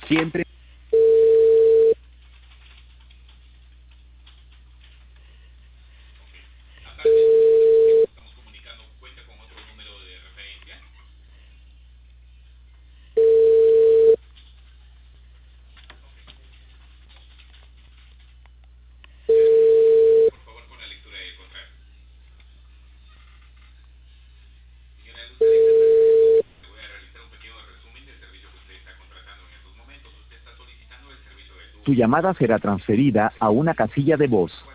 Siempre. Estamos comunicando, cuenta con otro número de referencia. Por favor, con la lectura del contrato. Señora Luz, le voy a realizar un pequeño resumen del servicio que usted está contratando en estos momentos. Usted está solicitando el servicio de Tu llamada será transferida a una casilla de voz.